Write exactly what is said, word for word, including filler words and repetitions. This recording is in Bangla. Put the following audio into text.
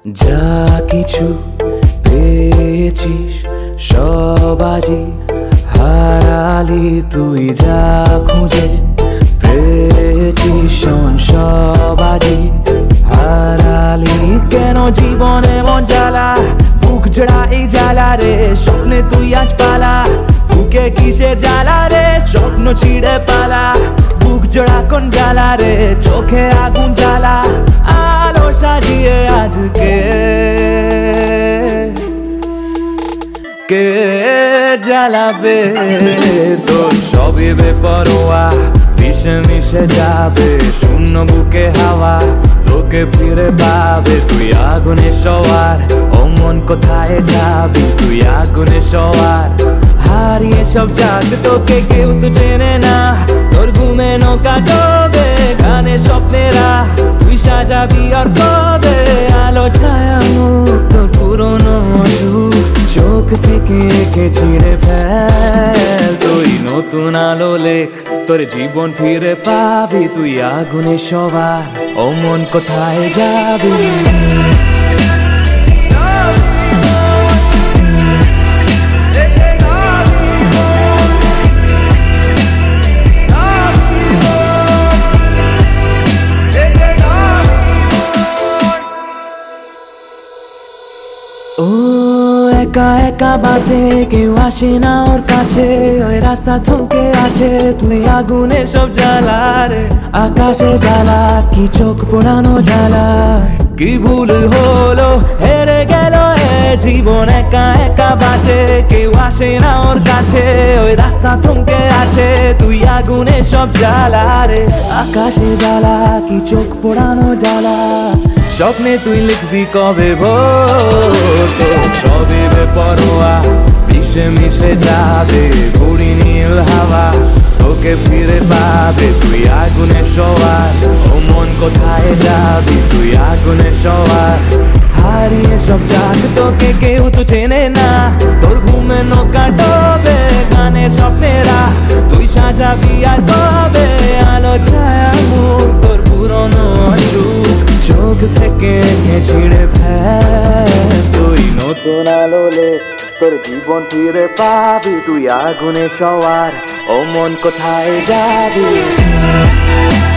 যা কিছু পেয়েছিস সব আজই হারালি তুই, যা খুঁজে পেয়েছিস শোন সব আজই হারালি। কেন জীবনে মন জ্বালা, বুক জোড়া এই জ্বালা রে, স্বপ্নে তুই আজ পালা, বুকে কিসের জ্বালা রে, স্বপ্ন ছিঁড়ে পালা, বুক জোড়া কোন জ্বালা রে, চোখে আগুন জ্বালা, আলো সাজিয়ে আজকে কে জ্বালাবে তোর সবই বেপরোয়া, মিশে মিশে যাবে শূন্য বুকে হাওয়া, তোকে ফিরে পাবে তুই আগুনে সওয়ার, ও মন কোথায় যাবি তুই আগুনে সওয়ার। হারিয়ে সব জাগ তোকে কেউ তো চেনে না, তোর ঘুমে নৌকা ডোবে গানে স্বপ্নেরা, তুই সাজাবি আর কবে আলো ছায়া মুক্ত পুরনো সুখ, চোখ থেকে এঁকে ছিঁড়ে ফেল তুই নতুন আলো লেখ, তোর জীবন ফিরে পাবি তুই আগুনে সওয়ার, ও মন কোথায় যাবি। ও একা একা বাজে, কেউ আসে না ওর কাছে, ওই রাস্তা থমকে আছে, তুই আগুনে সব জ্বালা রে, আকাশে জ্বালা কি চোখ পোড়ানো জ্বালা, কি ভুল হলো হেরে গেল এ জীবন, একা একা বাজে, কেউ আসে না ওর কাছে, ওই রাস্তা থমকে আছে, তুই আগুনে সব জ্বালা রে, আকাশে জ্বালা কি চোখ পোড়ানো জ্বালা, স্বপ্নে তুই লিখবি কবে ভোর, তোর সবই বেপরোয়া, মিশে মিশে যাবে ঘুড়ি নীল হাওয়া, তোকে ফিরে পাবে তুই আগুনে সওয়ার, ও মন কোথায় যাবি তুই আগুনে সওয়ার। হারিয়ে সব জাগ তোকে কেউ তো চেনে না, তোর ঘুমে নৌকা ডোবে গানে স্বপ্নেরা, তুই সাজাবি আর কবে আলো ছায়া মুখ তোর পুরনো সুখ, চোখ থেকে ছিঁড়ে ফেল তুই নতুন আলো লেখ, তোর জীবন ফিরে পাবি তুই আগুনে সওয়ার, ও মন কোথায় যাবি।